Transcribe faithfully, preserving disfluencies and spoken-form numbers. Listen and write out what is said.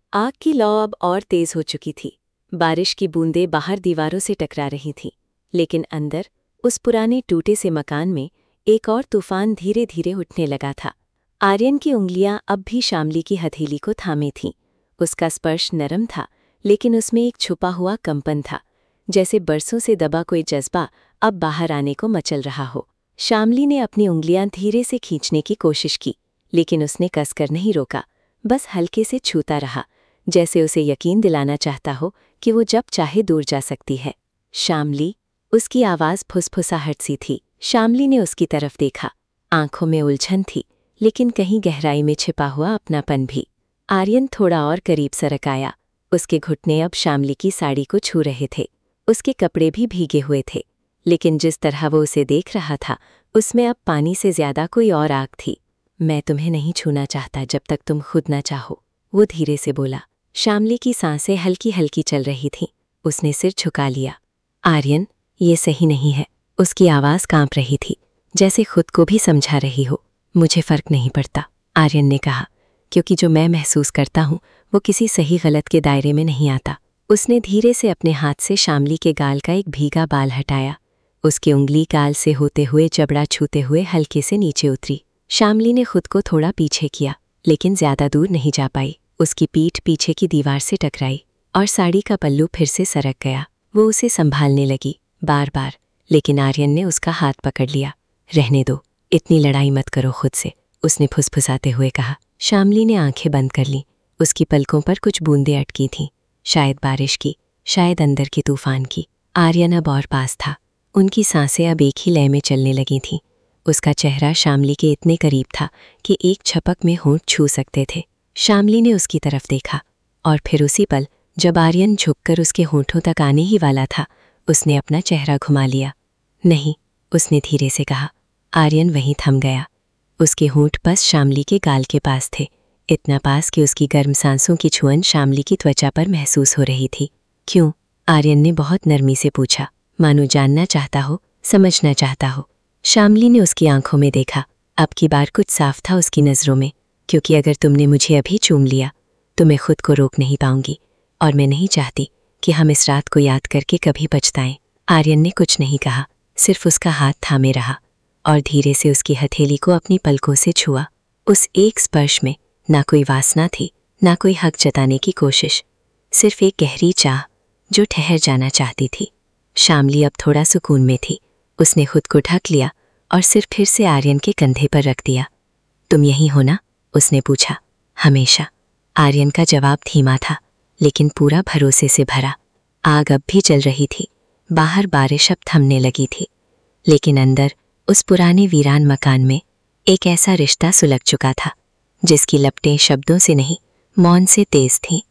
आग की लौ अब और तेज हो चुकी थी। बारिश की बूंदें बाहर दीवारों से टकरा रही थीं, लेकिन अंदर उस पुराने टूटे से मकान में एक और तूफान धीरे धीरे उठने लगा था। आर्यन की उंगलियां अब भी शामली की हथेली को थामे थीं। उसका स्पर्श नरम था, लेकिन उसमें एक छुपा हुआ कंपन था, जैसे बरसों से दबा कोई जज्बा अब बाहर आने को मचल रहा हो। शामली ने अपनी उंगलियां धीरे से खींचने की कोशिश की, लेकिन उसने कसकर नहीं रोका, बस हल्के से छूता रहा, जैसे उसे यकीन दिलाना चाहता हो कि वो जब चाहे दूर जा सकती है। शामली, उसकी आवाज़ फुसफुसाहट सी थी। शामली ने उसकी तरफ देखा। आंखों में उलझन थी, लेकिन कहीं गहराई में छिपा हुआ अपनापन भी। आर्यन थोड़ा और करीब सरक आया। उसके घुटने अब शामली की साड़ी को छू रहे थे। उसके कपड़े भी भीगे हुए थे, लेकिन जिस तरह वो उसे देख रहा था, उसमें अब पानी से ज्यादा कोई और आग थी। मैं तुम्हें नहीं छूना चाहता जब तक तुम खुद ना चाहो, वो धीरे से बोला। शामली की सांसें हल्की हल्की चल रही थीं। उसने सिर झुका लिया। आर्यन, ये सही नहीं है। उसकी आवाज़ कांप रही थी, जैसे खुद को भी समझा रही हो। मुझे फर्क नहीं पड़ता, आर्यन ने कहा, क्योंकि जो मैं महसूस करता हूँ वो किसी सही गलत के दायरे में नहीं आता। उसने धीरे से अपने हाथ से शामली के गाल का एक भीगा बाल हटाया। उसकी उंगली गाल से होते हुए जबड़ा छूते हुए हल्के से नीचे उतरी। शामली ने खुद को थोड़ा पीछे किया, लेकिन ज्यादा दूर नहीं जा पाई। उसकी पीठ पीछे की दीवार से टकराई और साड़ी का पल्लू फिर से सरक गया। वो उसे संभालने लगी, बार बार, लेकिन आर्यन ने उसका हाथ पकड़ लिया। रहने दो, इतनी लड़ाई मत करो खुद से, उसने फुसफुसाते हुए कहा। शामली ने आंखें बंद कर लीं। उसकी पलकों पर कुछ बूंदें अटकी थीं, शायद बारिश की, शायद अंदर के तूफान की। आर्यन अब और पास था। उनकी सांसें अब एक ही लय में चलने लगी थीं। उसका चेहरा शामली के इतने करीब था कि एक झपक में होंठ छू सकते थे। शामली ने उसकी तरफ देखा, और फिर उसी पल, जब आर्यन झुककर उसके होंठों तक आने ही वाला था, उसने अपना चेहरा घुमा लिया। नहीं, उसने धीरे से कहा। आर्यन वहीं थम गया। उसके होंठ बस शामली के गाल के पास थे, इतना पास कि उसकी गर्म सांसों की छुअन शामली की त्वचा पर महसूस हो रही थी। क्यों? आर्यन ने बहुत नरमी से पूछा, मानो जानना चाहता हो, समझना चाहता हो। शामली ने उसकी आंखों में देखा। अब की बार कुछ साफ था उसकी नज़रों में। क्योंकि अगर तुमने मुझे अभी चूम लिया तो मैं खुद को रोक नहीं पाऊंगी, और मैं नहीं चाहती कि हम इस रात को याद करके कभी पछताएं। आर्यन ने कुछ नहीं कहा, सिर्फ उसका हाथ थामे रहा और धीरे से उसकी हथेली को अपनी पलकों से छुआ। उस एक स्पर्श में ना कोई वासना थी, ना कोई हक जताने की कोशिश, सिर्फ एक गहरी चाह जो ठहर जाना चाहती थी। शामली अब थोड़ा सुकून में थी। उसने खुद को ढक लिया और सिर फिर से आर्यन के कंधे पर रख दिया। तुम यहीं हो ना? उसने पूछा। हमेशा। आर्यन का जवाब धीमा था, लेकिन पूरा भरोसे से भरा। आग अब भी जल रही थी। बाहर बारिश अब थमने लगी थी, लेकिन अंदर उस पुराने वीरान मकान में एक ऐसा रिश्ता सुलग चुका था जिसकी लपटें शब्दों से नहीं, मौन से तेज थीं।